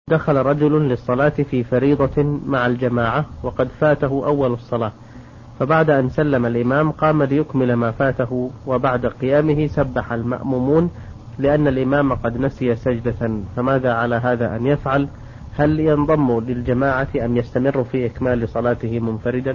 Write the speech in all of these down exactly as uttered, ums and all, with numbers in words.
دخل رجل للصلاة في فريضة مع الجماعة وقد فاته أول الصلاة، فبعد أن سلم الإمام قام ليكمل ما فاته، وبعد قيامه سبح المأمومون لأن الإمام قد نسي سجدة، فماذا على هذا أن يفعل؟ هل ينضم للجماعة أم يستمر في إكمال صلاته منفردا؟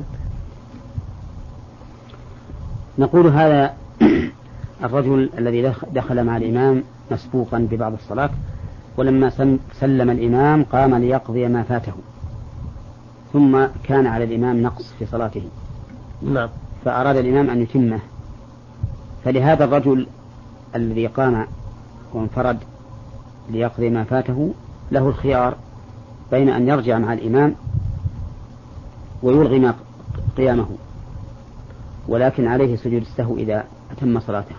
نقول هذا الرجل الذي دخل مع الإمام مسبوقا ببعض الصلاة، ولما سلم الإمام قام ليقضي ما فاته، ثم كان على الإمام نقص في صلاته، نعم، فأراد الإمام أن يتمه، فلهذا الرجل الذي قام وانفرد ليقضي ما فاته له الخيار بين أن يرجع مع الإمام ويلغي ما قيامه، ولكن عليه سجود السهو إذا أتم صلاته،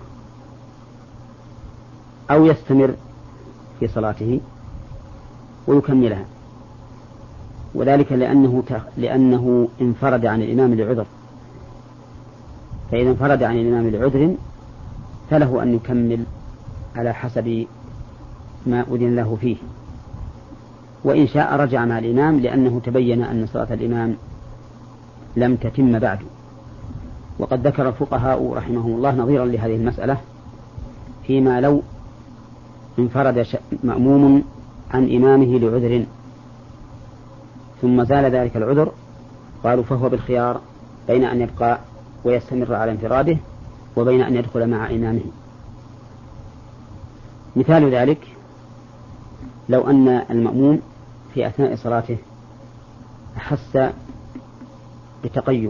أو يستمر في صلاته ويكملها، وذلك لأنه لأنه انفرد عن الإمام لعذر، فإذا انفرد عن الإمام لعذر فله أن يكمل على حسب ما أذن له فيه، وإن شاء رجع مع الإمام لأنه تبين أن صلاة الإمام لم تتم بعد. وقد ذكر الفقهاء رحمهم الله نظيرا لهذه المسألة فيما لو انفرد مأموم عن إمامه لعذر ثم زال ذلك العذر، قالوا فهو بالخيار بين أن يبقى ويستمر على انفراده وبين أن يدخل مع إمامه. مثال ذلك لو أن المأموم في أثناء صلاته أحس بتقيؤ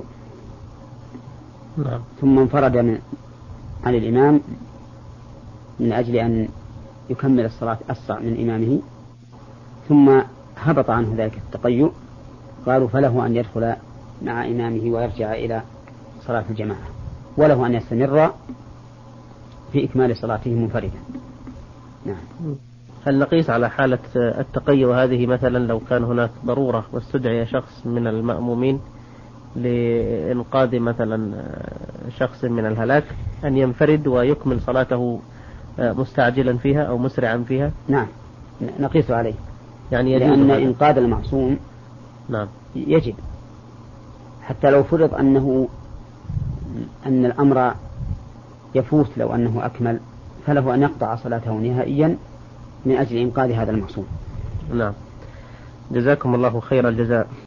ثم انفرد عن الإمام من أجل أن يكمل الصلاة أسرع من إمامه ثم هبط عنه ذلك التقيؤ، قالوا فله أن يدخل مع إمامه ويرجع إلى صلاة الجماعة، وله أن يستمر في إكمال صلاته منفردا. نعم. هل نقيس على حالة التقيؤ هذه مثلا لو كان هناك ضرورة واستدعي شخص من المأمومين لإنقاذ مثلا شخص من الهلاك أن ينفرد ويكمل صلاته مستعجلا فيها أو مسرعا فيها؟ نعم نقيس عليه، يعني لأن إنقاذ المعصوم نعم يجب، حتى لو فرض أنه أن الأمر يفوت لو أنه أكمل فله أن يقطع صلاته نهائيا من أجل إنقاذ هذا المعصوم. نعم، جزاكم الله خير الجزاء.